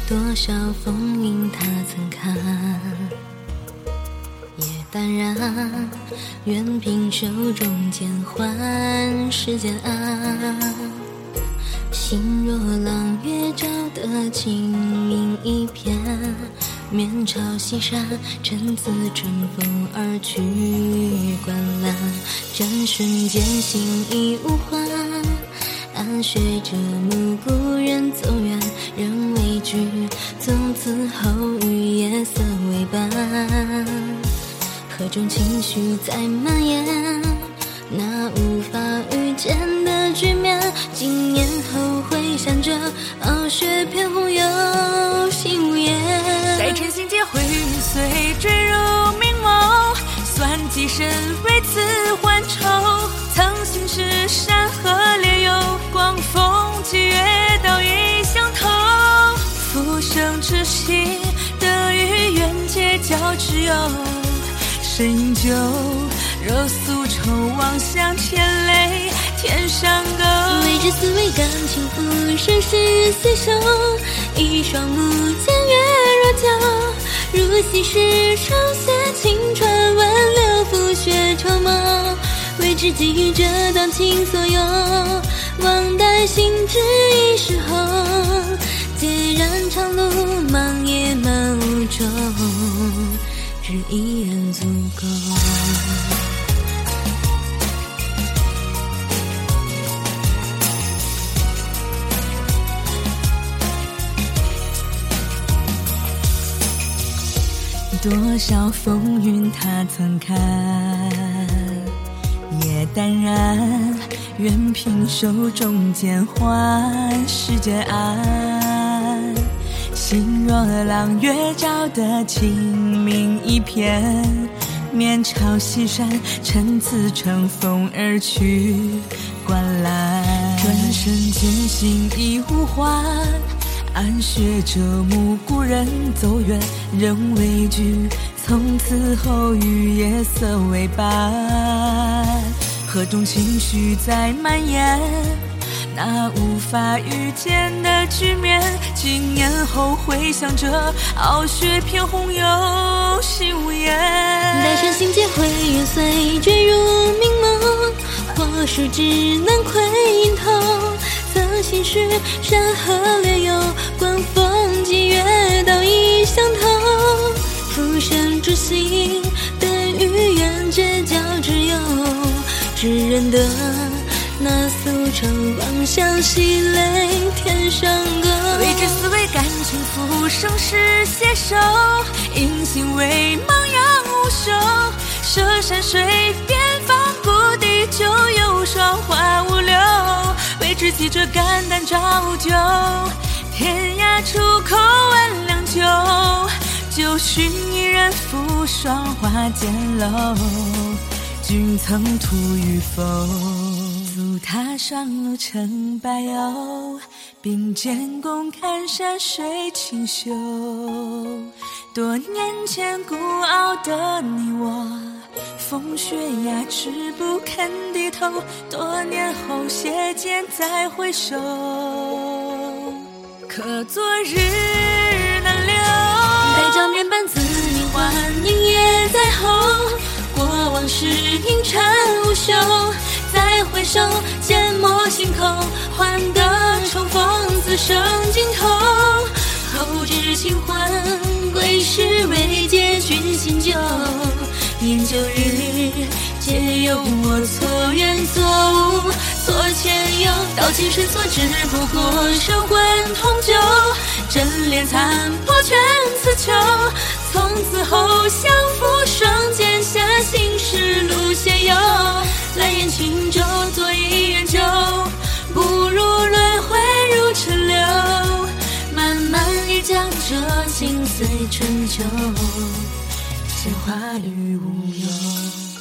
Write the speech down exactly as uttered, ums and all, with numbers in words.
多少风云他曾看，也淡然，愿凭手中剑换世间安。心若朗月照得清明一片，面朝西山，臣自乘风而去观澜。转瞬间心已无还，暗雪折目故人走远，人未惧，从此后与夜色为伴。河中情绪在蔓延，那无法预见的局面，经年后回想着，傲雪偏红有心无言。 待趁心结会云碎，坠入明眸，算几生为此还愁。曾心是山河烈游，光风霁月道已相投。浮生之心，得与愿结交挚友。身饮酒，若诉愁望向千泪，天上歌。 为之思维感情浮生是厮守，一双目间月若胶。如昔时手写青川，挽留拂雪绸缪。为知己这段情所有，望待心知一时后。孑然长路漫野漫无舟，只一人足够。 多少风云他曾看，也淡然，愿凭手中剑换世间安。心若朗月照得清明一片，面朝西山，臣自乘风而去观澜。转瞬间心已无还，暗雪折目故人走远，人未惧，从此后与夜色为伴。河中情绪在蔓延，那无法预见的局面，经年后回想着，傲雪偏红有心无言。 待趁心结会云碎，坠入明眸，或数只能窥影头。曾心是山河烈游，观风霁月道已相投。浮生之心，得与愿结交挚友。只认得那诉愁望向西泪，天上歌。 为之思维感情浮生是携手，因心为茫洋无休。涉山水边放故地，就有霜花无留。为知己这肝胆照酒，天涯出口万良酒。就寻一人抚霜花渐漏，君曾图与否？足踏霜露成白鸥，并肩共看山水清秀。多年前孤傲的你我，风雪压制不肯低头。多年后斜肩再回首，可昨日难留。 待将面伴子凝欢，映夜在后。过往事阴沉无休，再回首缄默心口，换得重逢自生尽头。后知清欢，归时未解君心旧。念旧日，皆由我错缘错误错前由。道情深所至，不过神魂同酒。真恋残破卷此囚，从此后相扶双剑下，心事路险游。来言轻舟，作一人酒，不如轮回如尘流。漫漫一江折，情随春秋，闲话语无忧。